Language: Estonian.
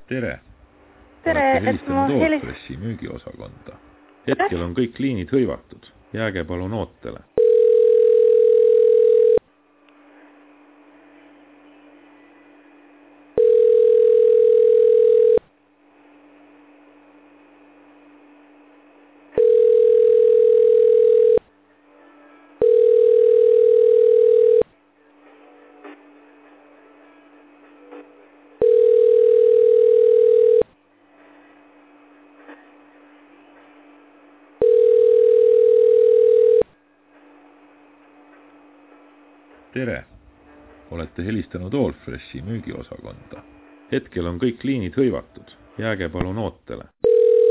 Tere! Tere, Olete et helistanud ma Allfreshi müügiosakonda. Hetkel on kõik liinid hõivatud. Jääge palun ootele. Tere! Olete helistanud Allfreshi müügiosakonda. Hetkel on kõik liinid hõivatud. Jääge palun ootele.